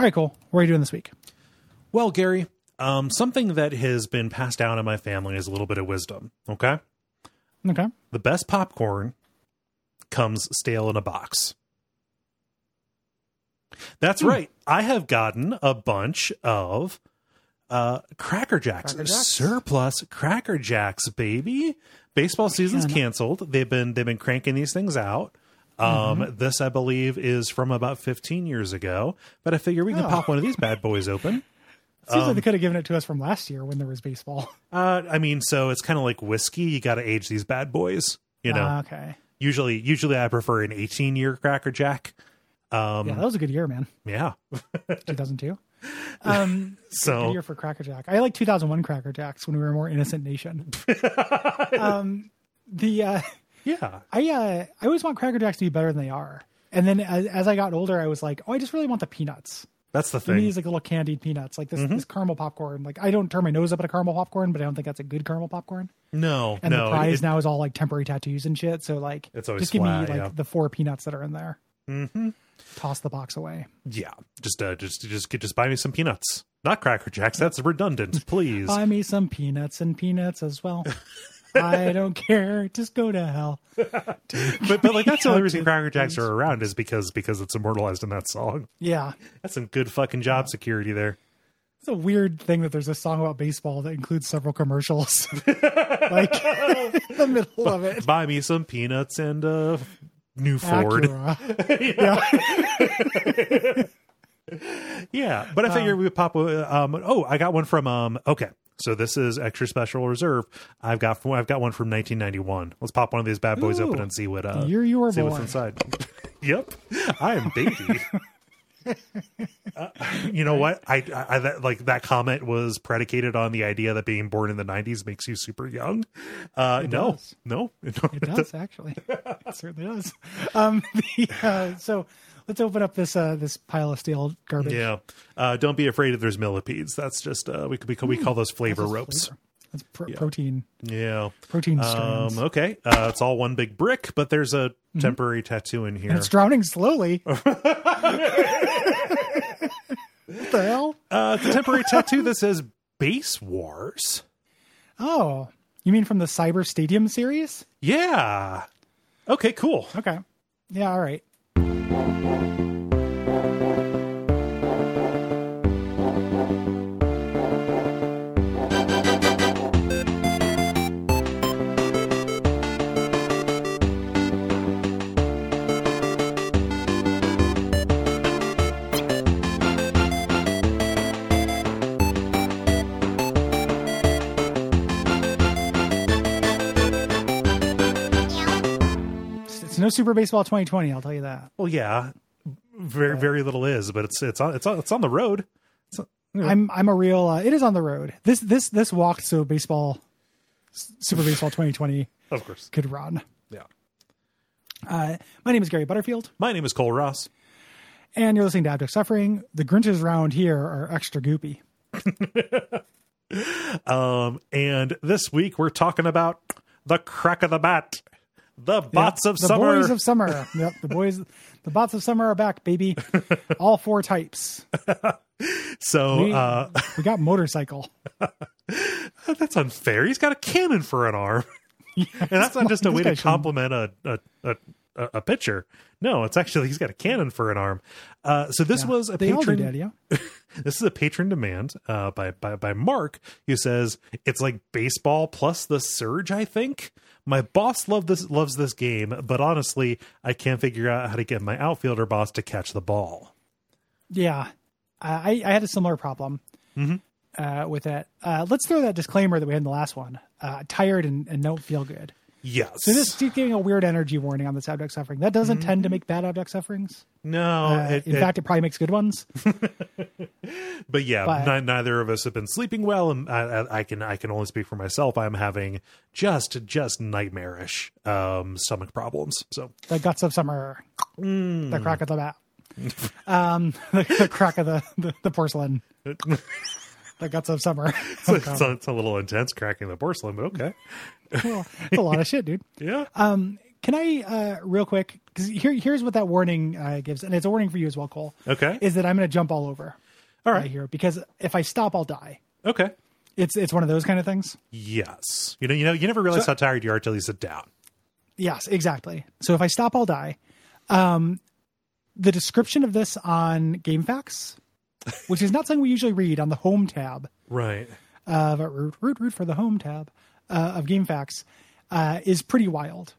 All right, cool. What are you doing this week? Well, Gary, something that has been passed down in my family is a little bit of wisdom. Okay. Okay. The best popcorn comes stale in a box. That's right. I have gotten a bunch of Cracker Jacks, surplus Cracker Jacks, baby. Baseball season's canceled. They've been cranking these things out. This, I believe, is from about 15 years ago, but I figure we can pop one of these bad boys open. Seems like they could have given it to us from last year when there was baseball. I mean, so it's kind of like whiskey. You got to age these bad boys, you know. Okay. Usually I prefer an 18-year Cracker Jack. Yeah, that was a good year, man. Yeah. 2002. So good year for Cracker Jack. I like 2001 Cracker Jacks when we were a more innocent nation. yeah. I always want Cracker Jacks to be better than they are. And then as I got older, I was like, oh, I just really want the peanuts. That's the Give me thing. these like little candied peanuts, like this caramel popcorn. Like I don't turn my nose up at a caramel popcorn, but I don't think that's a good caramel popcorn. No. And the prize now is all like temporary tattoos and shit. So like, it's always just give flat, me like the 4 peanuts that are in there. Mm-hmm. Toss the box away. Yeah. Just buy me some peanuts. Not Cracker Jacks. That's redundant. Please. Buy me some peanuts and peanuts as well. I don't care. Just go to hell. but like that's the only reason Cracker Jacks are around is because it's immortalized in that song. Yeah. That's some good fucking job security there. It's a weird thing that there's a song about baseball that includes several commercials. Like in the middle of it. Buy me some peanuts and new Ford. Yeah. Yeah, but I figured we would pop. I got one from. Okay, so this is extra special reserve. I've got one from 1991. Let's pop one of these bad boys open and see what. The year you were see born. what's inside. Yep, I am baby. You know what? I like that comment was predicated on the idea that being born in the 90s makes you super young. No, it does actually. It certainly does. So let's open up this pile of stale garbage. Yeah. Don't be afraid if there's millipedes. That's just we call those flavor ropes. Flavor. That's protein. Yeah. Protein strands. Okay. It's all one big brick, but there's a temporary tattoo in here. And it's drowning slowly. What the hell? It's a temporary tattoo that says Base Wars. Oh, you mean from the Cyber Stadium series? Yeah. Okay, cool. Okay. Yeah, all right. No Super Baseball 2020, I'll tell you that. Well, yeah, very little is, but it's on the road. I'm a real. It is on the road. This walked so baseball, Super Baseball 2020, of course, could run. Yeah. My name is Gary Butterfield. My name is Cole Ross, and you're listening to Abject Suffering. The Grinches around here are extra goopy. And this week we're talking about the crack of the bat. The bots of summer. The boys of summer. Yep, the bots of summer are back, baby. All 4 types. So we got motorcycle. That's unfair. He's got a cannon for an arm. Yeah, and that's not just a way to compliment a pitcher. No, it's actually he's got a cannon for an arm. So this was a patron. This is a patron demand by Mark, who says it's like baseball plus the Surge. I think my boss loves this game, but honestly, I can't figure out how to get my outfielder boss to catch the ball. Yeah, I had a similar problem with that. Let's throw that disclaimer that we had in the last one. Tired and don't feel good. Yes. So this is giving a weird energy warning on this Abject Suffering. That doesn't tend to make bad Abject Sufferings. No. In fact, it probably makes good ones. But yeah, neither of us have been sleeping well, and I can only speak for myself. I'm having just nightmarish stomach problems. So the guts of summer, the crack of the bat, the crack of the porcelain. The guts of summer. It's a little intense cracking the porcelain, but okay. Well, it's a lot of shit, dude. Yeah. Can I real quick? Because here's what that warning gives, and it's a warning for you as well, Cole. Okay. Is that I'm going to jump all over. All right. Here, because if I stop, I'll die. Okay. It's one of those kind of things. Yes. You never realize how tired you are till you sit down. Yes, exactly. So if I stop, I'll die. The description of this on GameFAQs, which is not something we usually read on the home tab. Right. But root for the home tab of GameFAQs is pretty wild.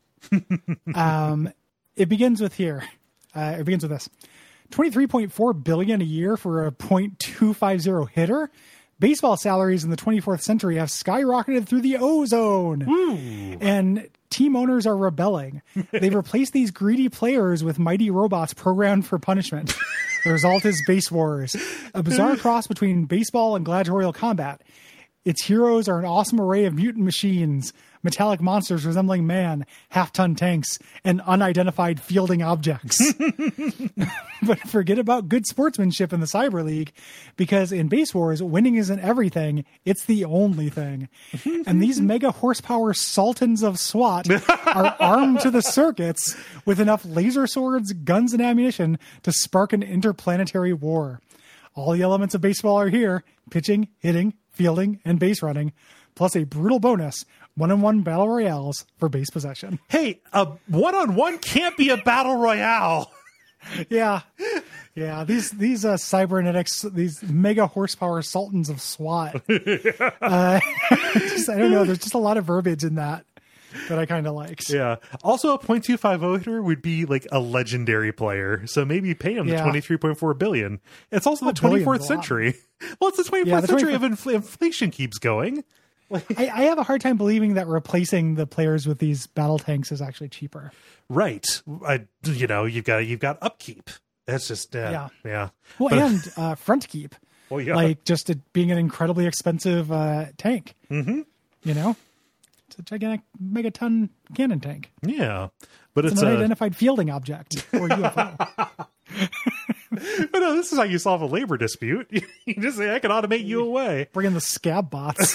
It begins with here. It begins with this: $23.4 billion a year for a .250 hitter. Baseball salaries in the 24th century have skyrocketed through the ozone. Ooh. And team owners are rebelling. They've replaced these greedy players with mighty robots programmed for punishment. The result is Base Wars, a bizarre cross between baseball and gladiatorial combat. Its heroes are an awesome array of mutant machines, metallic monsters resembling man, half-ton tanks, and unidentified fielding objects. But forget about good sportsmanship in the Cyber League, because in Base Wars, winning isn't everything, it's the only thing. And these mega horsepower sultans of SWAT are armed to the circuits with enough laser swords, guns, and ammunition to spark an interplanetary war. All the elements of baseball are here: pitching, hitting, fielding, and base running, plus a brutal bonus, one-on-one battle royales for base possession. Hey, a one-on-one can't be a battle royale. Yeah. These cybernetics, these mega horsepower sultans of SWAT. I don't know. There's just a lot of verbiage in that I kind of liked. Yeah. Also, a .250 hitter would be like a legendary player, so maybe pay him the $23.4 billion. It's also the 24th century. Well, it's the 24th century of inflation keeps going. I have a hard time believing that replacing the players with these battle tanks is actually cheaper. Right. You've got upkeep. That's just yeah. Well, and front keep. Well, yeah. Like just it being an incredibly expensive tank. Mm-hmm. It's a gigantic megaton cannon tank. Yeah, but it's an unidentified fielding object or UFO. But no, this is how you solve a labor dispute. You just say, I can automate you away. Bring in the scab bots.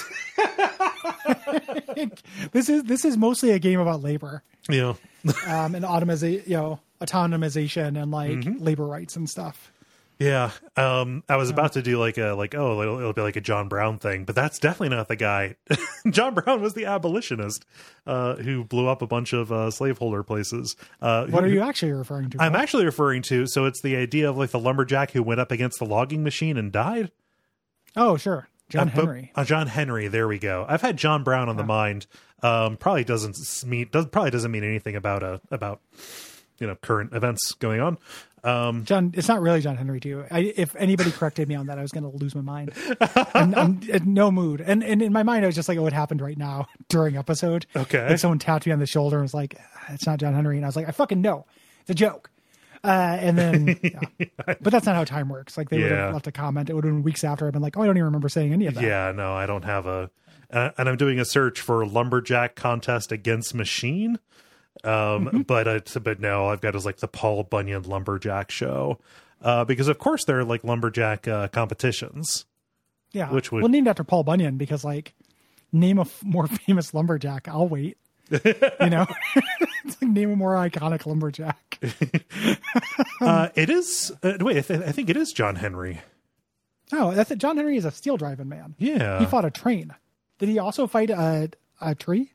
This is mostly a game about labor. Yeah. And autonomization and labor rights and stuff. Yeah. I was about to do it'll be like a John Brown thing, but that's definitely not the guy. John Brown was the abolitionist who blew up a bunch of slaveholder places. What are you actually referring to? I'm actually referring to, so it's the idea of like the lumberjack who went up against the logging machine and died. Oh, sure. John Henry. John Henry. There we go. I've had John Brown on the mind. Probably doesn't mean anything about current events going on. John, it's not really John Henry too. If anybody corrected me on that, I was going to lose my mind. I'm in no mood. And in my mind, I was just like, oh, it happened right now during episode. Okay. Like someone tapped me on the shoulder and was like, it's not John Henry. And I was like, I fucking know. It's a joke. And then, but that's not how time works. Like they would have left a comment. It would have been weeks after. I've been like, oh, I don't even remember saying any of that. Yeah, no, I don't have and I'm doing a search for lumberjack contest against machine. But no, I've got is like the Paul Bunyan lumberjack show, because of course there are like lumberjack competitions. Yeah, named after Paul Bunyan, because like name a more famous lumberjack, I'll wait. It's like name a more iconic lumberjack. It is. Wait, I think it is John Henry. Oh, that's it. John Henry is a steel driving man. Yeah, he fought a train. Did he also fight a tree?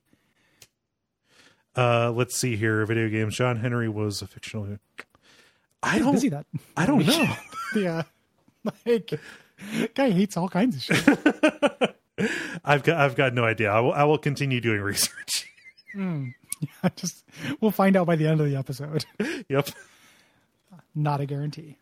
Let's see here. Video games. John Henry was a fictional. I don't know. Yeah, like guy hates all kinds of shit. I've got no idea. I will continue doing research. Yeah, we'll find out by the end of the episode. Yep. Not a guarantee.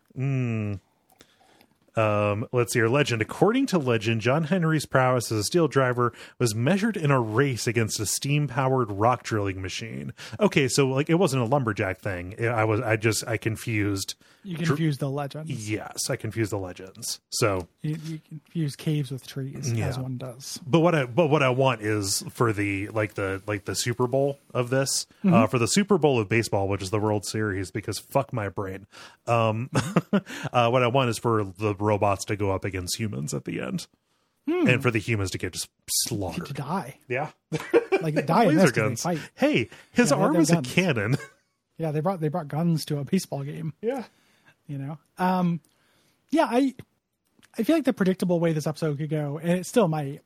Let's see here. Legend. According to legend, John Henry's prowess as a steel driver was measured in a race against a steam-powered rock drilling machine. Okay, so like it wasn't a lumberjack thing. I confused. You confused the legends. Yes, I confused the legends. So you confuse caves with trees, as one does. But what I want is for the Super Bowl of this, for the Super Bowl of baseball, which is the World Series, because fuck my brain. What I want is for the robots to go up against humans at the end. and for the humans to get just slaughtered. To die. Yeah. Like die in Laser this 'cause they guns. fight. Hey, his Yeah, arm they're is a guns. cannon. Yeah, they brought guns to a baseball game. Yeah. You know? Yeah, I feel like the predictable way this episode could go, and it still might,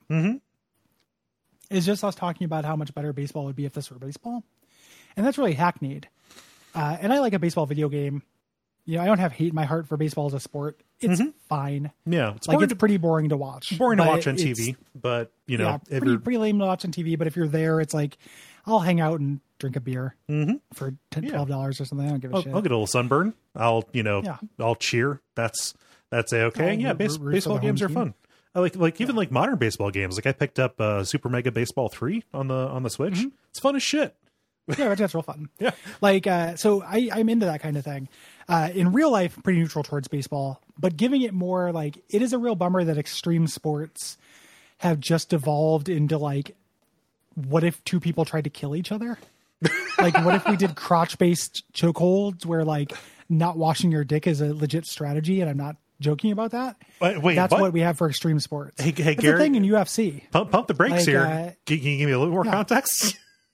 is just us talking about how much better baseball would be if this were baseball. And that's really hackneyed. And I like a baseball video game. You know, I don't have hate in my heart for baseball as a sport. It's fine. Yeah. It's Like, it's pretty boring to watch. boring to But watch on it's- TV, but you know, Yeah, if pretty lame to watch on TV. But if you're there, it's like, I'll hang out and drink a beer for $10, $12 or something. I don't give a shit. I'll get a little sunburn. I'll Yeah. I'll cheer. That's a-okay. I'll Yeah, root for baseball the games home are team. fun. I like even like modern baseball games. Like I picked up Super Mega Baseball 3 on the Switch. It's fun as shit. Yeah, that's real fun. Yeah. Like, so I'm into that kind of thing. In real life, I'm pretty neutral towards baseball, but giving it more, like, it is a real bummer that extreme sports have just evolved into, like, what if two people tried to kill each other? Like, what if we did crotch-based chokeholds where, like, not washing your dick is a legit strategy, and I'm not joking about that. Wait, That's what we have for extreme sports. Hey, That's Gary, the thing in UFC. pump the brakes Like, here. Can you give me a little more context?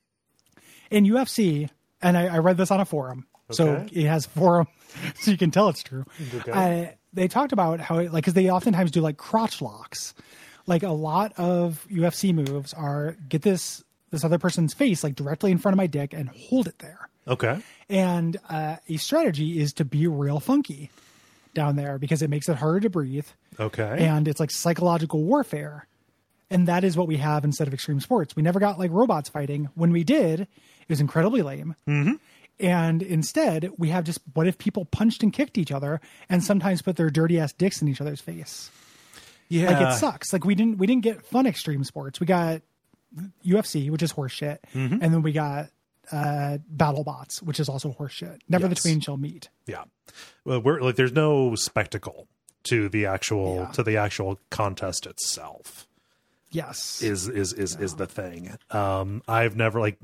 In UFC, and I read this on a forum, so Okay. it has a forum, so you can tell it's true. Okay. They talked about how, because they oftentimes do like crotch locks. Like a lot of UFC moves are get this other person's face like directly in front of my dick and hold it there. Okay. And a strategy is to be real funky down there because it makes it harder to breathe. Okay. And it's like psychological warfare. And that is what we have instead of extreme sports. We never got like robots fighting. When we did, it was incredibly lame. And instead, we have just what if people punched and kicked each other and sometimes put their dirty ass dicks in each other's face? Yeah. Like it sucks. Like we didn't get fun extreme sports. We got UFC, which is horseshit, and then we got BattleBots, which is also horseshit. Never the Yes. twain shall meet. Yeah. Well, we're like, there's no spectacle to the actual contest itself. Yes. Is the thing. I've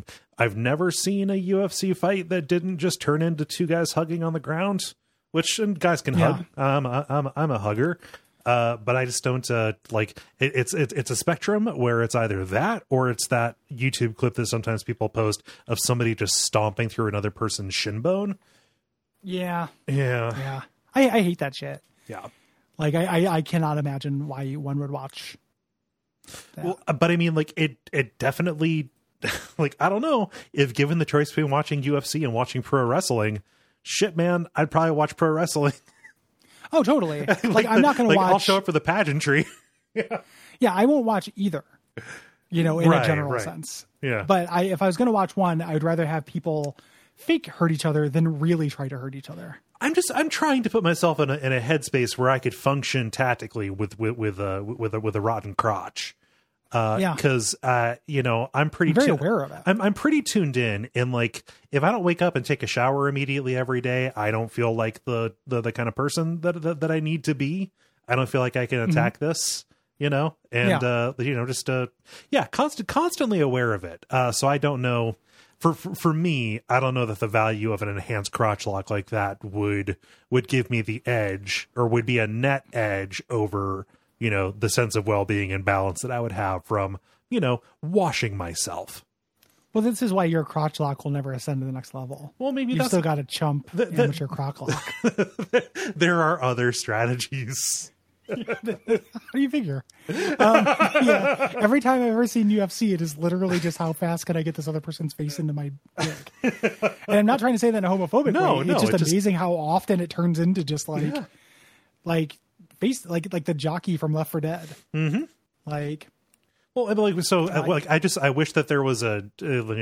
never seen a UFC fight that didn't just turn into two guys hugging on the ground, which and guys can hug. I'm a hugger. But I just don't like it. It's a spectrum where it's either that or it's that YouTube clip that sometimes people post of somebody just stomping through another person's shin bone. Yeah. Yeah. Yeah. I hate that shit. Yeah. Like I cannot imagine why one would watch that. Well, but I mean, like it definitely, like, I don't know, if given the choice between watching UFC and watching pro wrestling, shit, man, I'd probably watch pro wrestling. Oh, totally. Like I'm not going to watch. I'll show up for the pageantry. Yeah, I won't watch either. You know, in Right, a general right. sense. Yeah. But if I was going to watch one, I would rather have people fake hurt each other than really try to hurt each other. I'm trying to put myself in a headspace where I could function tactically with a rotten crotch. Yeah. Because you know, I'm pretty I'm very aware of it. I'm pretty tuned in, like, if I don't wake up and take a shower immediately every day, I don't feel like the kind of person that I need to be. I don't feel like I can attack this, you know, and you know, just constantly aware of it. So I don't know. For me, I don't know that the value of an enhanced crotch lock like that would give me the edge, or would be a net edge over, you know, the sense of well-being and balance that I would have from, you know, washing myself. Well, this is why your crotch lock will never ascend to the next level. Well, maybe You've that's still got a chump amateur crotch lock. there are other strategies. How do you figure? Yeah, every time I've ever seen UFC, it is literally just how fast can I get this other person's face into my dick? And I'm not trying to say that in a homophobic way. It's just amazing how often it turns into just like face like the jockey from Left 4 Dead. Mm-hmm. Like, well, like, so like, I wish that there was a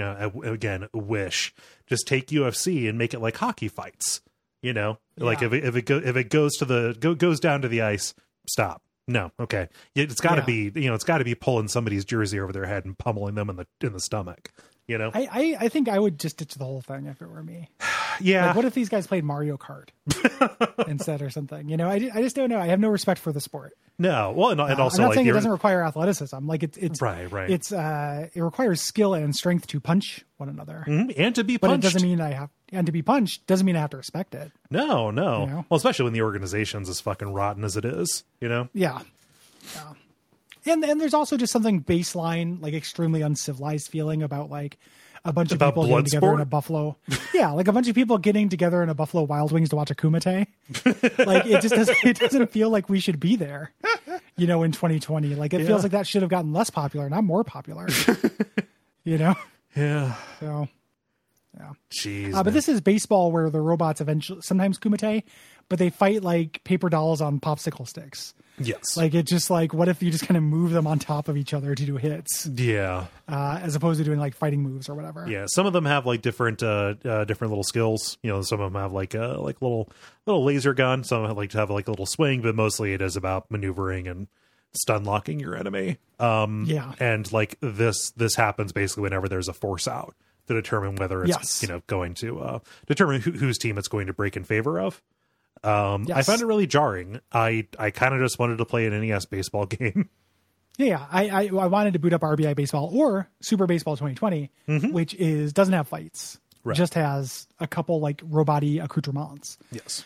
wish. Just take UFC and make it like hockey fights. You know, like if it goes down to the ice, stop. No, okay. It's got to be, you know, it's got to be pulling somebody's jersey over their head and pummeling them in the stomach. You know, I think I would just ditch the whole thing if it were me. Yeah. Like, what if these guys played Mario Kart instead or something? You know, I just don't know. I have no respect for the sport. No. Well, and also, I'm not like, saying it doesn't require athleticism. Like it's right. It requires skill and strength to punch one another, and to be but punched. it doesn't mean and to be punched doesn't mean I have to respect it. No. You know? Well, especially when the organization's as fucking rotten as it is. You know. Yeah. And there's also just something baseline, like extremely uncivilized feeling about like a bunch of people getting together in a Buffalo. Yeah, like a bunch of people getting together in a Buffalo Wild Wings to watch a Kumite. Like it doesn't feel like we should be there, in 2020. Like it feels like that should have gotten less popular, not more popular. Yeah. So, yeah. Jeez. But this is baseball where the robots eventually, sometimes Kumite, but they fight like paper dolls on popsicle sticks. Yes. Like it just like, what if you just kind of move them on top of each other to do hits? Yeah. As opposed to doing like fighting moves or whatever. Yeah. Some of them have like different little skills. Some of them have like a little laser gun. Some have like to have like a little swing, but mostly it is about maneuvering and stun locking your enemy. And like this happens basically whenever there's a force out to determine whether it's, going to determine whose team it's going to break in favor of. I found it really jarring. I kind of just wanted to play an NES baseball game. Yeah, I wanted to boot up RBI Baseball or Super Baseball 2020, which doesn't have fights, just has a couple like robot-y accoutrements. Yes.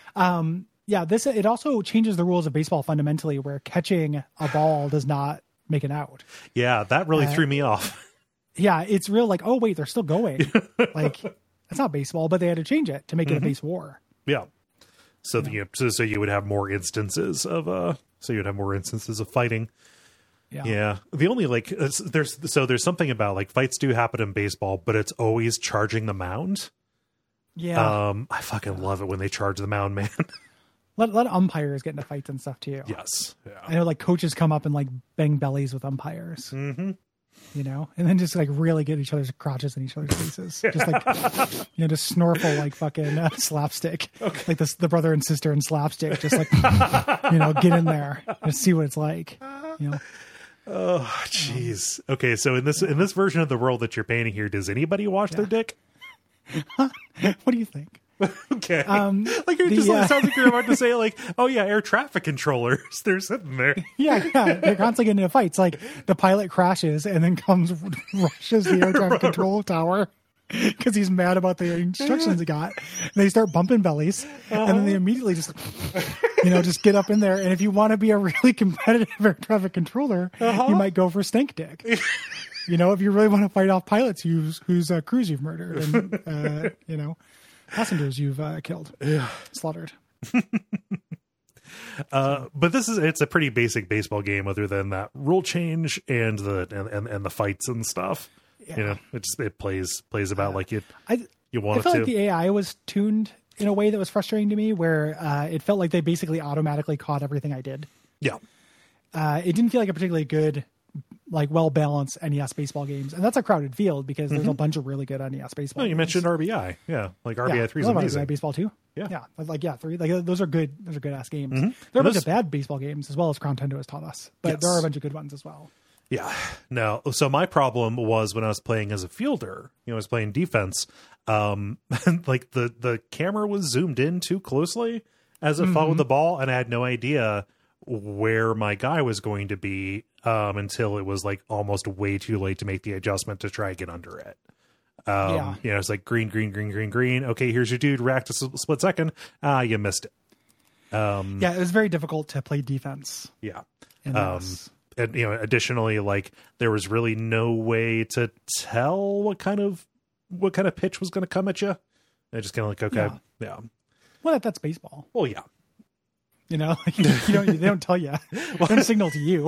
It also changes the rules of baseball fundamentally, where catching a ball does not make an out. Yeah, that really threw me off. Yeah, it's real like, oh wait, they're still going. Like that's not baseball, but they had to change it to make it a base war. Yeah. So so you would have more instances of fighting. Yeah. The only there's something about like fights do happen in baseball, but it's always charging the mound. Yeah. I fucking love it when they charge the mound, man. Let umpires get into fights and stuff too. Yes. Yeah. I know like coaches come up and like bang bellies with umpires. Mm-hmm. And then just like really get each other's crotches in each other's faces. Just like, just snorkel like fucking slapstick. Okay. Like the brother and sister in slapstick. Just like, get in there and see what it's like. Oh, jeez. Okay, so in this version of the world that you're painting here, does anybody wash their dick? What do you think? Okay. Like it sounds like you're about to say like, oh yeah, air traffic controllers. They're sitting there. Yeah. They're constantly getting into fights. Like the pilot crashes and then rushes the air traffic control tower because he's mad about the instructions he got. And they start bumping bellies, and then they immediately just, just get up in there. And if you want to be a really competitive air traffic controller, you might go for stink dick. If you really want to fight off pilots whose crews you've murdered and passengers you've killed, slaughtered. But it's a pretty basic baseball game, other than that rule change and the fights and stuff. Yeah. It plays about like you want it to. I felt like the AI was tuned in a way that was frustrating to me, where it felt like they basically automatically caught everything I did. Yeah. It didn't feel like a particularly good, like well-balanced NES baseball games. And that's a crowded field because there's a bunch of really good NES baseball games. You mentioned RBI. Yeah. Like RBI 3 is amazing. RBI baseball too. Yeah. Yeah. 3. Like those are good ass games. There are a bunch of bad baseball games as well, as Crown Tendo has taught us. But there are a bunch of good ones as well. Yeah. No. So my problem was when I was playing as a fielder, I was playing defense. Like the camera was zoomed in too closely as it followed the ball, and I had no idea where my guy was going to be until it was like almost way too late to make the adjustment to try and get under it. It's like green. Okay, here's your dude. React a split second. You missed it. It was very difficult to play defense. Yeah. And additionally, like there was really no way to tell what kind of pitch was going to come at you. I just kind of like, okay, yeah. Well, that's baseball. Well, yeah. They don't tell you. They don't signal to you.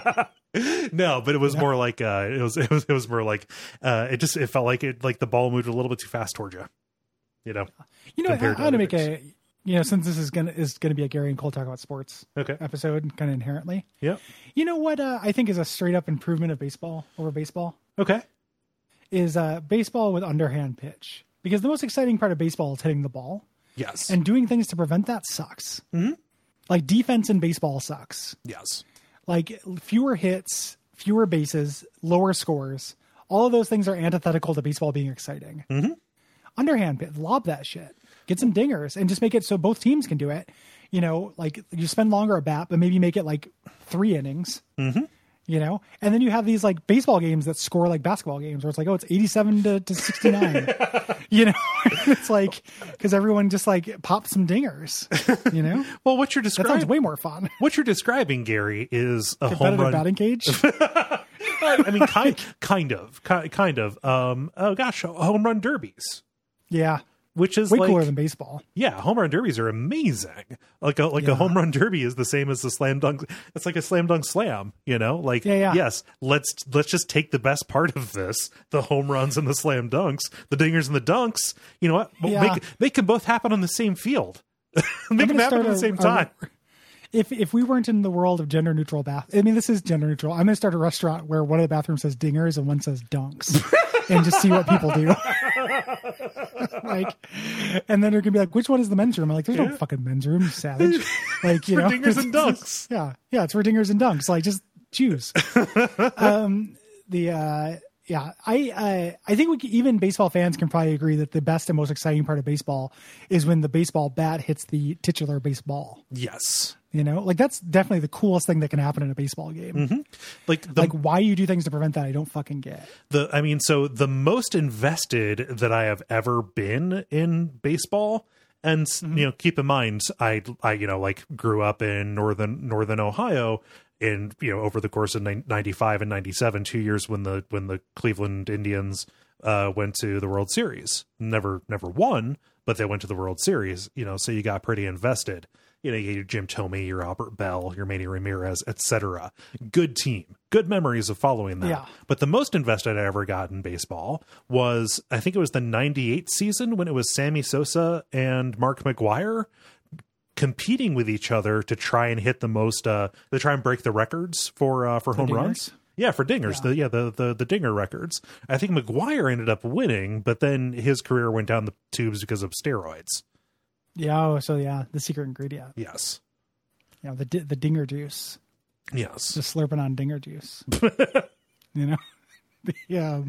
No, but it was more like it was more like it felt like the ball moved a little bit too fast towards you. I'm gonna make a since this is gonna be a Gary and Cole talk about sports episode, kind of inherently. Yeah. You know what I think is a straight up improvement of baseball over baseball? Okay. Is baseball with underhand pitch, because the most exciting part of baseball is hitting the ball. Yes. And doing things to prevent that sucks. Mm-hmm. Like defense in baseball sucks. Yes. Like fewer hits, fewer bases, lower scores. All of those things are antithetical to baseball being exciting. Mm-hmm. Underhand pitch, lob that shit. Get some dingers and just make it so both teams can do it. Like you spend longer at bat, but maybe make it like 3 innings. Mm-hmm. You know, and then you have these like baseball games that score like basketball games where it's like, oh, it's 87 to 69, you know, it's like, cause everyone just like pops some dingers, you know? Well, what you're describing, that sounds way more fun. What you're describing, Gary, is a home Competitive run batting cage. I mean, kind of. Oh gosh, home run derbies. Yeah. Which is way like, cooler than baseball. Yeah, home run derbies are amazing. A home run derby is the same as the slam dunk. It's like a slam dunk slam, you know? Like, yes, let's just take the best part of this, the home runs and the slam dunks, the dingers and the dunks. You know what? They can both happen on the same field. They can happen at the same time. If we weren't in the world of gender neutral I mean, this is gender neutral. I'm going to start a restaurant where one of the bathrooms says dingers and one says dunks, and just see what people do. Like, and then they're gonna be like, which one is the men's room? I'm like, there's no fucking men's room, you savage. Like, you know, dingers and dunks. Yeah, it's for dingers and dunks. Like, just choose. I think even baseball fans can probably agree that the best and most exciting part of baseball is when the baseball bat hits the titular baseball. Yes. You know, like that's definitely the coolest thing that can happen in a baseball game. Mm-hmm. Like why you do things to prevent that, I don't fucking get. So the most invested that I have ever been in baseball, and you know, keep in mind, I you know, like grew up in northern Ohio, and you know, over the course of 95 and 97, 2 years when the Cleveland Indians went to the World Series, never won, but they went to the World Series. You know, so you got pretty invested. You know, your Jim Thome, your Albert Bell, your Manny Ramirez, etc. Good team. Good memories of following them. Yeah. But the most invested I ever got in baseball was, I think it was the 98 season when it was Sammy Sosa and Mark McGwire competing with each other to try and hit the most, to try and break the records for home runs. Yeah, for dingers. Yeah. The dinger records. I think McGwire ended up winning, but then his career went down the tubes because of steroids. Yeah. So the secret ingredient. Yes. You know, the dinger juice. Yes. Just slurping on dinger juice. You know. Yeah.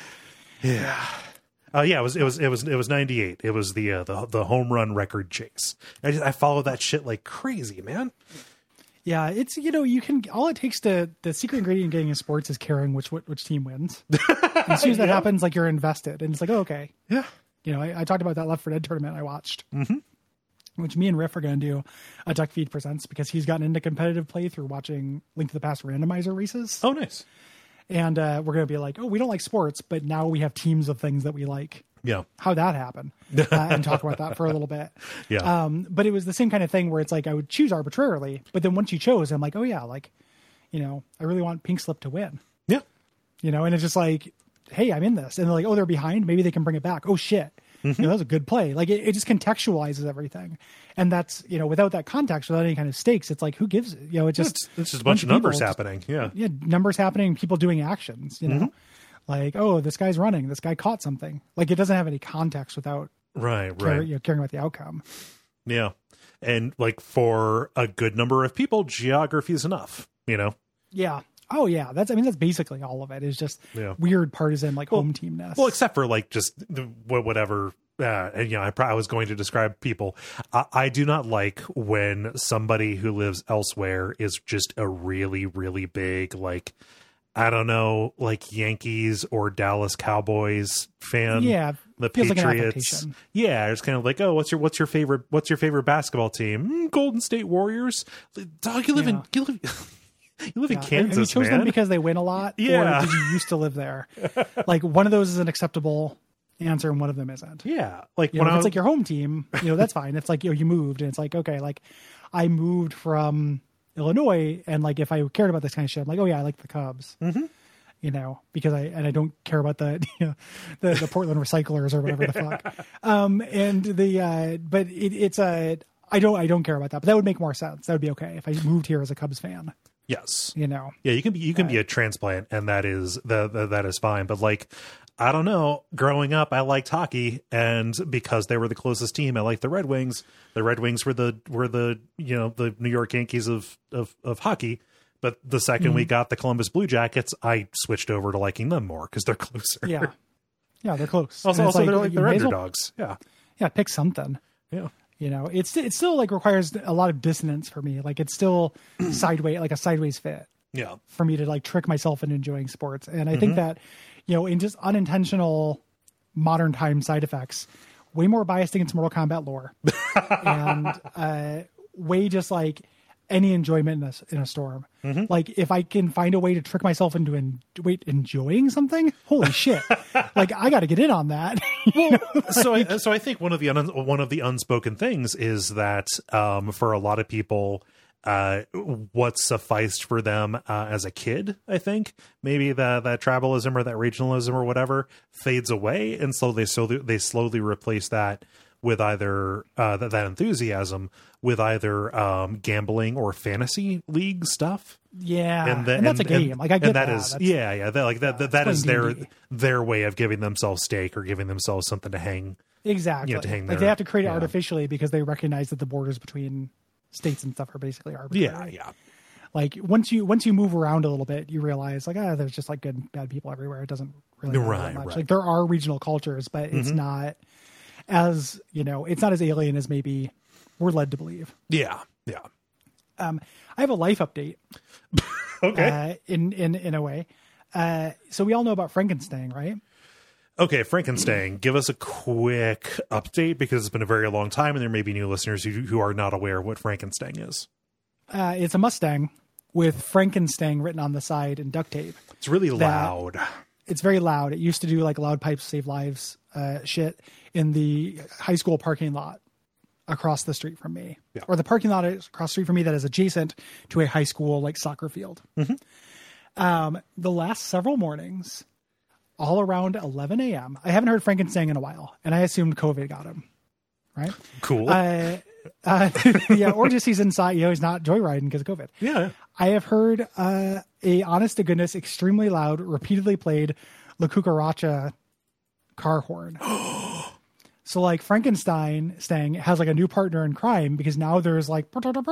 Oh yeah. It was 98. It was the home run record chase. I follow that shit like crazy, man. Yeah, it's, you know, you can, all it takes the secret ingredient in getting in sports is caring which team wins. And as soon as that happens, like, you're invested, and it's like, oh, okay. Yeah. You know, I talked about that Left 4 Dead tournament I watched, which me and Riff are going to do a Duck Feed Presents, because he's gotten into competitive play through watching Link to the Past randomizer races. Oh, nice. And we're going to be like, oh, we don't like sports, but now we have teams of things that we like. Yeah. How'd that happen? And talk about that for a little bit. Yeah. But it was the same kind of thing where it's like, I would choose arbitrarily, but then once you chose, I'm like, oh yeah, like, you know, I really want Pink Slip to win. Yeah. You know, and it's just like, hey, I'm in this. And they're like, oh, they're behind. Maybe they can bring it back. Oh shit. You know, that was a good play. Like it just contextualizes everything. And that's, you know, without that context, without any kind of stakes, it's like, who gives it? You know, it's just a bunch of numbers happening. Yeah. Yeah. Numbers happening, people doing actions, you know, like, oh, this guy's running, this guy caught something. Like, it doesn't have any context without caring about the outcome. Yeah. And like, for a good number of people, geography is enough, you know? Yeah. Oh yeah. That's basically all of it, is just weird partisan, like, home teamness. Well, except for like just whatever. And you know, I was going to describe people. I do not like when somebody who lives elsewhere is just a really, really big, like, I don't know, like Yankees or Dallas Cowboys fan. Yeah, the feels Patriots. Like yeah, it's kind of like, oh, what's your favorite basketball team? Golden State Warriors. Dog, you live in Kansas. Have you chosen them because they win a lot? Yeah. Or did you used to live there? Like, one of those is an acceptable answer and one of them isn't. Yeah. Like, you know, it's like your home team, you know, that's fine. It's like, you know, you moved, and it's like, okay, like, I moved from Illinois, and like, if I cared about this kind of shit, I'm like, oh yeah, I like the Cubs. You know, because I don't care about the, you know, the Portland Recyclers or whatever the fuck. But it's I don't care about that, but that would make more sense. That would be okay if I moved here as a Cubs fan. Yes. You know. Yeah, you can be a transplant, and that is that is fine. But like, I don't know, growing up I liked hockey, and because they were the closest team, I liked the Red Wings. The Red Wings were the you know, the New York Yankees of hockey. But the second we got the Columbus Blue Jackets, I switched over to liking them more because they're closer. Yeah. Yeah, they're close. Also they're like the underdogs. Yeah. Yeah, pick something. Yeah. You know, it still like requires a lot of dissonance for me. Like, it's still sideways, like a sideways fit. Yeah. for me to like trick myself into enjoying sports. And I think that, in just unintentional modern time side effects, way more biased against Mortal Kombat lore and way just like any enjoyment in a storm. Like if I can find a way to trick myself into enjoying something, holy shit. Like I got to get in on that. So I think one of the unspoken things is that for a lot of people, what sufficed for them as a kid, I think maybe that tribalism or that regionalism or whatever fades away, and so they slowly replace that with either that enthusiasm with either gambling or fantasy league stuff. Yeah, and that's a game. Like I get that. That is their way of giving themselves stake or giving themselves something to hang. Exactly. Like they have to create it artificially because they recognize that the borders between states and stuff are basically arbitrary. Yeah. Like once you move around a little bit, you realize like there's just like good and bad people everywhere. It doesn't really matter that much. Right. Like there are regional cultures, but it's not as it's not as alien as maybe we're led to believe. Yeah. I have a life update. Okay. In a way. So we all know about Frankenstein, right? Okay, Frankenstein, give us a quick update because it's been a very long time and there may be new listeners who are not aware what Frankenstein is. It's a Mustang with Frankenstein written on the side in duct tape. It's really loud. It's very loud. It used to do like loud pipes save lives shit in the high school parking lot across the street from me. Yeah. Or the parking lot across the street from me that is adjacent to a high school like soccer field. The last several mornings, all around 11 a.m. I haven't heard Frankenstein in a while, and I assumed COVID got him. Right? Cool. Or just he's inside. He's not joyriding because of COVID. Yeah. I have heard a honest to goodness, extremely loud, repeatedly played La Cucaracha car horn. So like Frankenstein has like a new partner in crime because now there's like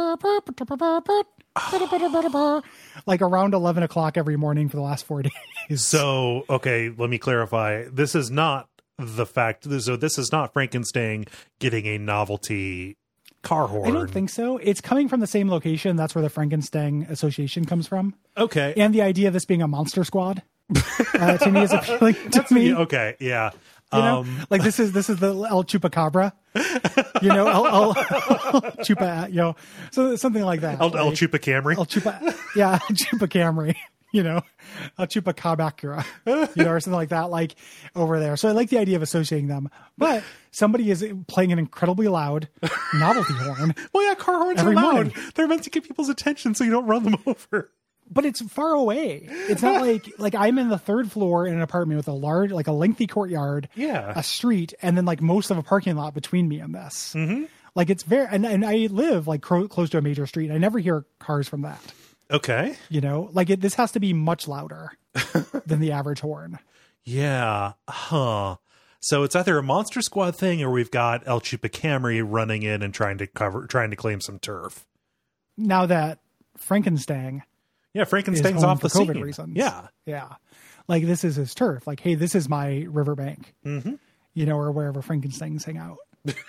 like around 11 o'clock every morning for the last 4 days. So, okay, let me clarify. This is not the fact. So this is not Frankenstein getting a novelty car horn. I don't think so. It's coming from the same location. That's where the Frankenstein Association comes from. Okay. And the idea of this being a monster squad to me is appealing to me. Okay, yeah. Like this is the El Chupacabra, El Chupa, so something like that. El Chupa Camry. El Chupa Camry, El Chupacabra, or something like that, like over there. So I like the idea of associating them, but somebody is playing an incredibly loud novelty horn. Well, yeah, car horns are loud. Morning. They're meant to get people's attention so you don't run them over. But it's far away. It's not like I'm in the third floor in an apartment with a lengthy courtyard, a street, and then like most of a parking lot between me and this. Mm-hmm. Like it's very, and I live like close to a major street. I never hear cars from that. Okay. This has to be much louder than the average horn. Yeah. Huh. So it's either a Monster Squad thing or we've got El Chupa Camry running in and trying to claim some turf. Now that Frankenstein. Yeah, Frankenstein's off the for COVID scene. reasons. Yeah. Like this is his turf. Like, hey, this is my riverbank. Mm-hmm. Or wherever Frankenstein's hang out.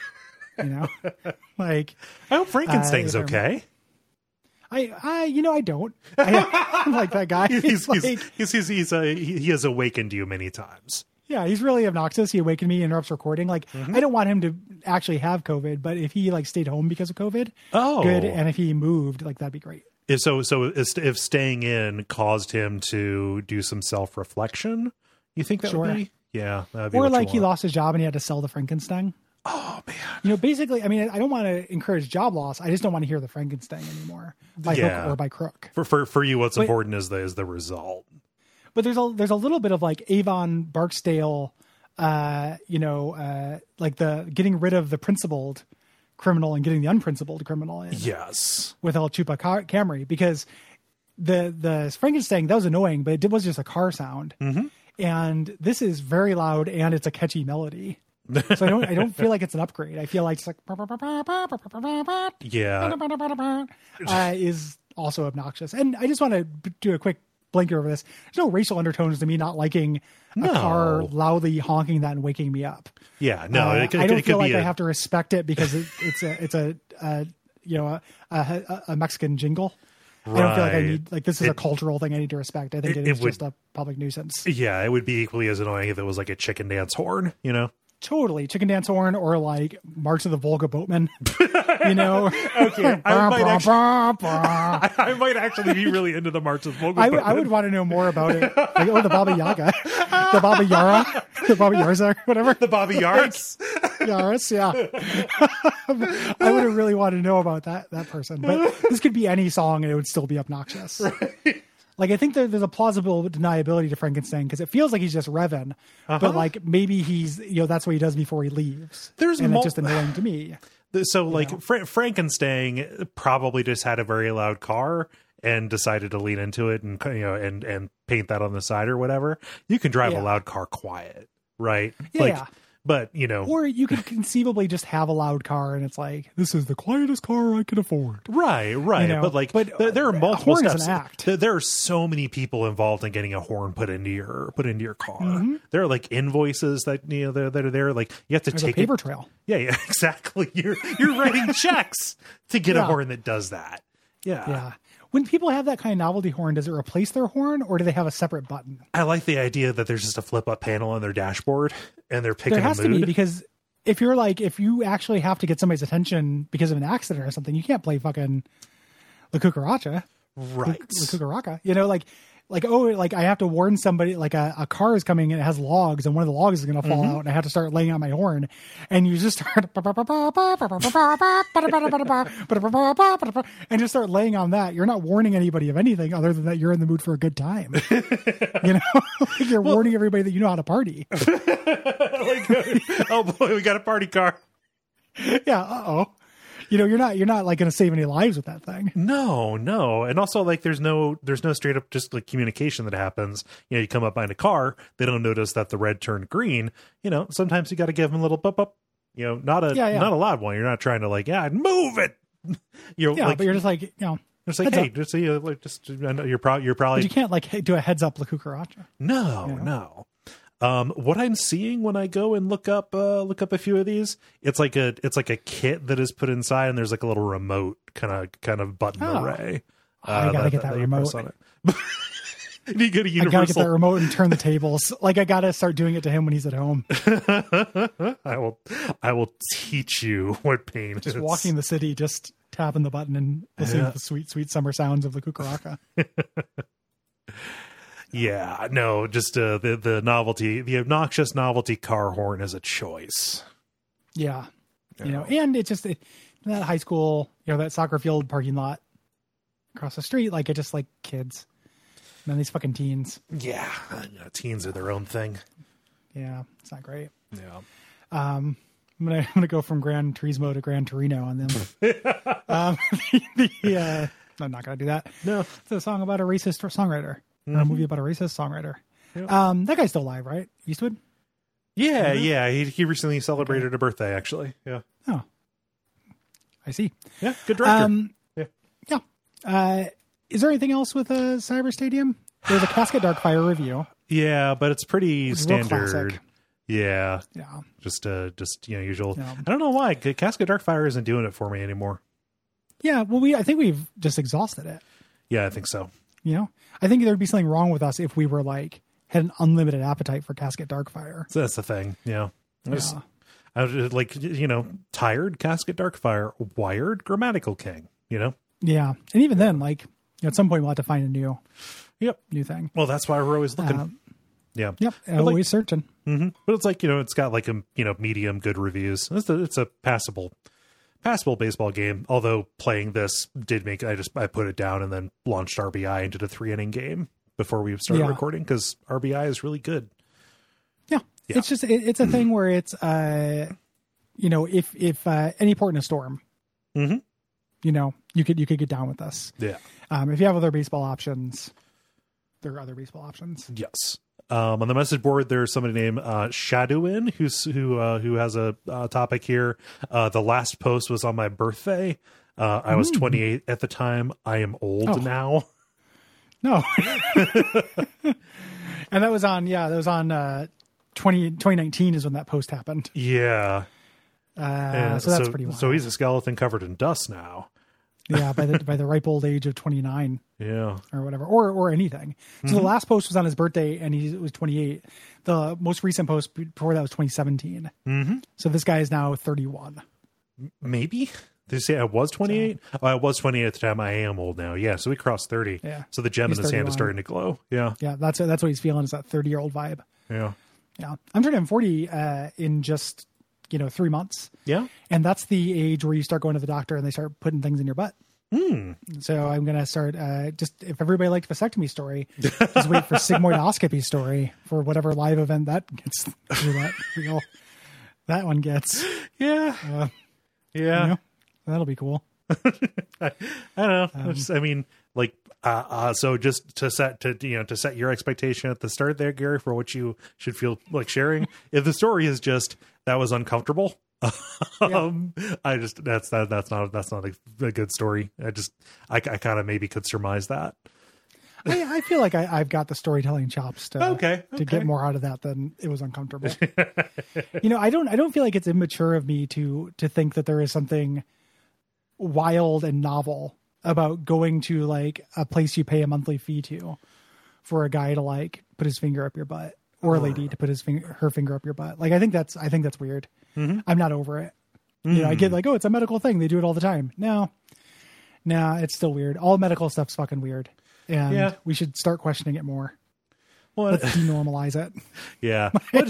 Like I hope Frankenstein's okay. I don't. I'm like that guy. He has awakened you many times. Yeah, he's really obnoxious. He awakened me, interrupts recording. Like, I don't want him to actually have COVID, but if he like stayed home because of COVID, good. And if he moved, like that'd be great. If staying in caused him to do some self-reflection, you think that would be? Yeah. That'd be or like he lost his job and he had to sell the Frankenstein. Oh, man. Basically, I mean, I don't want to encourage job loss. I just don't want to hear the Frankenstein anymore by hook or by crook. For you, what's important is the result. But there's a little bit of like Avon Barksdale, like the getting rid of the principled criminal and getting the unprincipled criminal in. Yes. With El Chupa Camry, because the Frankenstein, that was annoying, but it was just a car sound. Mm-hmm. And this is very loud and it's a catchy melody. So I don't feel like it's an upgrade. I feel like it's like is also obnoxious. And I just want to do a quick blinker over this. There's no racial undertones to me not liking a car loudly honking that and waking me up. Yeah, no, I don't feel like I have to respect it because it's a Mexican jingle. I don't feel like I need, like, this is a cultural thing I need to respect. I think it is just a public nuisance. Yeah, it would be equally as annoying if it was like a chicken dance horn, you know? Totally. Chicken dance horn, or like March of the Volga Boatman, you know? Okay. I might actually be really into the March of the Volga Boatman. I would want to know more about it. Like, or the Baba Yaga, the Baba Yara, the Baba Yarza, whatever. The Bobby Yaris. Yaris, yeah. I would really want to know about that person. But this could be any song and it would still be obnoxious. Right. Like, I think there's a plausible deniability to Frankenstein because it feels like he's just Revan, but like maybe he's, you know, that's what he does before he leaves. It's just annoying to me. So like Frankenstein probably just had a very loud car and decided to lean into it and, you know, and paint that on the side or whatever. You can drive a loud car quiet, right? Yeah. Like, but, you know, or you could conceivably just have a loud car and it's like, this is the quietest car I can afford. Right. You know? But like, there are multiple horn steps. Is an act. There are so many people involved in getting a horn put into your car. Mm-hmm. There are like invoices that, you know, that are there. Like, you have to take a paper trail. Yeah, exactly. You're writing checks to get a horn that does that. Yeah. When people have that kind of novelty horn, does it replace their horn or do they have a separate button? I like the idea that there's just a flip up panel on their dashboard and they're picking a mood. There has to be, because if you actually have to get somebody's attention because of an accident or something, you can't play fucking La Cucaracha. Right. La Cucaraca. You know, like I have to warn somebody, like a car is coming and it has logs and one of the logs is going to fall out and I have to start laying on my horn, and you just start and just start laying on that. You're not warning anybody of anything other than that you're in the mood for a good time. You know, like you're warning everybody that you know how to party. Like, oh boy, we got a party car. Yeah. You know, you're not like going to save any lives with that thing. No. And also, like, there's no straight up just like communication that happens. You know, you come up behind a car, they don't notice that the red turned green. You know, sometimes you got to give them a little bup. You know, not a loud one. You're not trying to like, move it. You're like, but you're just like, you know, it's like, hey, just I know you're probably. But you can't like do a heads up La Cucaracha. No. What I'm seeing when I go and look up a few of these, it's like a kit that is put inside, and there's like a little remote kind of button array. I gotta get that remote. On it. You get a universal. I gotta get that remote and turn the tables. Like, I gotta start doing it to him when he's at home. I will teach you what pain is. Just walking the city, just tapping the button and listening to the sweet, sweet summer sounds of La Cucaracha. Yeah, no, just the novelty, the obnoxious novelty car horn is a choice. Yeah. You know, and it's just that high school, you know, that soccer field parking lot across the street, like, it just like kids. And then these fucking teens. Yeah, teens are their own thing. Yeah, it's not great. Yeah. I'm gonna go from Gran Turismo to Gran Torino on them. I'm not gonna do that. No, it's a song about a racist songwriter. Or a movie about a racist songwriter. Yep. That guy's still alive, right? Eastwood? Yeah. He recently celebrated a birthday, actually. Yeah. Oh. I see. Yeah, good director. Yeah. Is there anything else with Cyber Stadium? There's a Casket Darkfire review. Yeah, but it's pretty standard. Yeah. Yeah. Just you know, usual. Yeah. I don't know why. Casket Darkfire isn't doing it for me anymore. Yeah, well, I think we've just exhausted it. Yeah, I think so. You know, I think there'd be something wrong with us if we were like had an unlimited appetite for Casket Darkfire. So that's the thing. Yeah. I was like, you know, tired Casket Darkfire, wired Grammatical King, you know? Yeah. And even then, like, you know, at some point we'll have to find a new thing. Well, that's why we're always looking. Yep. Always searching. Mm-hmm. But it's like, you know, it's got like a, you know, medium good reviews. It's a passable baseball game. Although playing this did make, I put it down and then launched RBI and did a 3-inning game before we started recording, because RBI is really good. Yeah. It's just, it's a thing where it's, you know, if any port in a storm, you know, you could get down with this. Yeah. If you have other baseball options, there are other baseball options. Yes. On the message board, there's somebody named Shadowin who has a topic here. The last post was on my birthday. I was 28 at the time. I am old now. No. And that was on 2019 is when that post happened. Yeah. So that's pretty wild. So he's a skeleton covered in dust now. Yeah, by the ripe old age of 29. Yeah. Or whatever, or anything. So the last post was on his birthday, and he was 28. The most recent post before that was 2017. So this guy is now 31. Maybe. Did you say I was 28? So, I was 28 at the time. I am old now. Yeah, so we crossed 30. Yeah. So the gem in his hand is starting to glow. Yeah. Yeah, that's what he's feeling, is that 30-year-old vibe. Yeah. Yeah. I'm turning 40 in just 3 months. Yeah. And that's the age where you start going to the doctor and they start putting things in your butt. So I'm going to start, just if everybody liked vasectomy story, just wait for sigmoidoscopy story for whatever live event that gets through that reel. That one gets. Yeah. Yeah. That'll be cool. I don't know. I mean, like, so just to set your expectation at the start there, Gary, for what you should feel like sharing. If the story is just that was uncomfortable, that's not a good story. I kind of maybe could surmise that. I feel like I've got the storytelling chops to get more out of that than it was uncomfortable. I don't feel like it's immature of me to think that there is something wild and novel about going to like a place you pay a monthly fee to for a guy to like put his finger up your butt, or a lady to put her finger up your butt. Like I think that's weird. I'm not over it. I get like, oh, it's a medical thing. They do it all the time. No, it's still weird. All medical stuff's fucking weird. And we should start questioning it more. Well, let's denormalize it. Yeah. Well,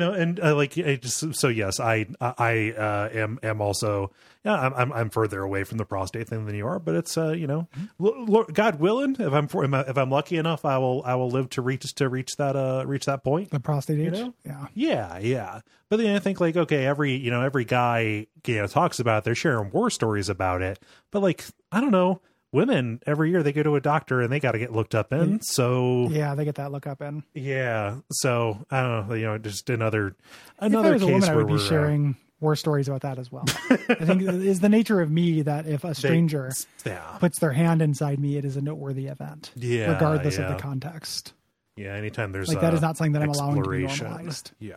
yes, I am also, I'm further away from the prostate thing than you are, but it's, God willing, if I'm lucky enough, I will live to reach that point. The prostate age. Yeah. But then I think like, okay, every guy, talks about it, they're sharing war stories about it, but like, I don't know. Women every year they go to a doctor and they got to get looked up in. So they get that look up in. Yeah. So I don't know. Just another if I was case a woman, where I would be sharing war stories about that as well. I think it is the nature of me that if a stranger puts their hand inside me, it is a noteworthy event, regardless of the context. Yeah. Anytime there's like that is not something that I'm allowing to be normalized. Yeah.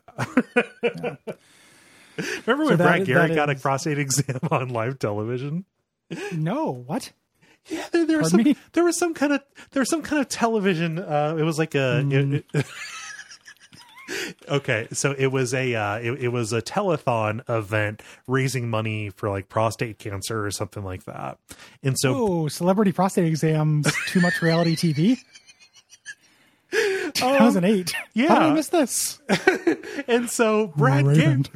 Remember when Brad Garrett got a prostate exam on live television? No, what? Yeah, there was some kind of television. It was like okay, so it was it was a telethon event raising money for like prostate cancer or something like that. And so, celebrity prostate exams, too much reality TV. 2008. Yeah, how did I miss this? And so Brad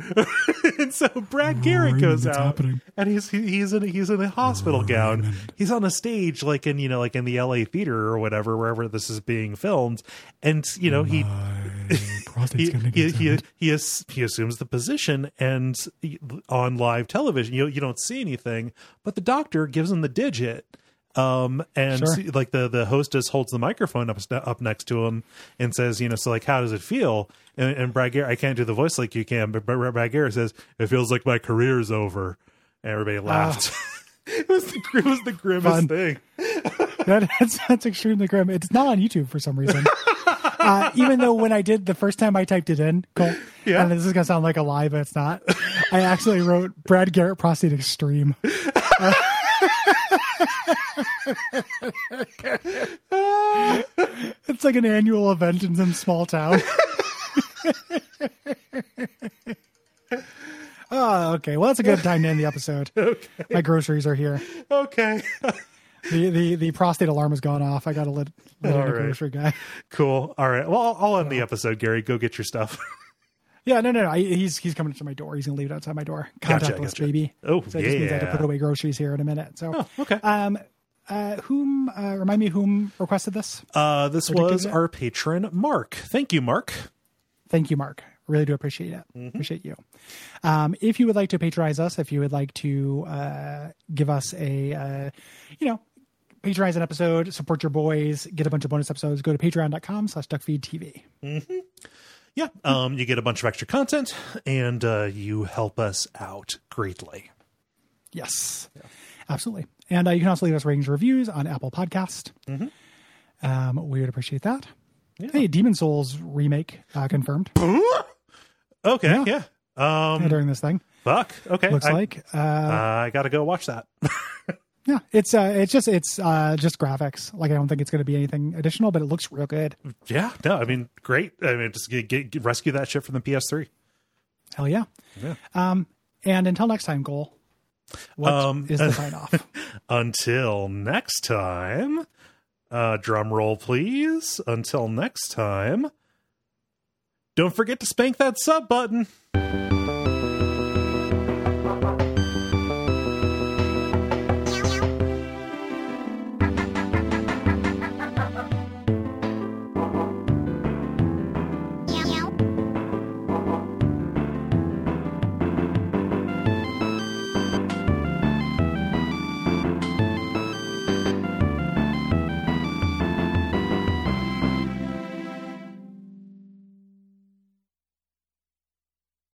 Garrett goes out, and he's in a hospital gown. He's on a stage, like in the LA theater or whatever, wherever this is being filmed, and he assumes the position, and on live television, you don't see anything, but the doctor gives him the digit. Like the hostess holds the microphone up next to him and says, so like, how does it feel? And Brad Garrett, I can't do the voice like you can, but Brad Garrett says, it feels like my career's over. And everybody laughed. It was the grimmest thing. That's extremely grim. It's not on YouTube for some reason. Even though when I did the first time I typed it in, and this is going to sound like a lie, but it's not. I actually wrote Brad Garrett prostate extreme. It's like an annual event in some small town. Oh, okay. Well, that's a good time to end the episode. Okay. My groceries are here. Okay. The prostate alarm has gone off. I got to let in a grocery guy. Cool. All right. Well, I'll end the episode, Gary. Go get your stuff. Yeah, no. He's coming to my door. He's gonna leave it outside my door. Contactless, baby. Oh, so it just means I have to put away groceries here in a minute. So, okay. Remind me whom requested this? This was our patron, Mark. Thank you, Mark. Thank you, Mark. Really do appreciate it. Appreciate you. If you would like to patronize us, if you would like to give us a, patronize an episode, support your boys, get a bunch of bonus episodes, go to patreon.com/duckfeedtv. Yeah. You get a bunch of extra content, and you help us out greatly. Yes, absolutely. And you can also leave us ratings and reviews on Apple Podcast. We would appreciate that. Yeah. Hey, Demon Souls remake confirmed. Okay, yeah. During this thing. Fuck. Okay. Looks like. I got to go watch that. Yeah, it's just graphics. Like, I don't think it's going to be anything additional, but it looks real good. Yeah, no, I mean, great. I mean, just rescue that shit from the PS3. Hell yeah. And until next time, Cole, what is the sign off? Until next time, drum roll, please. Until next time, don't forget to spank that sub button.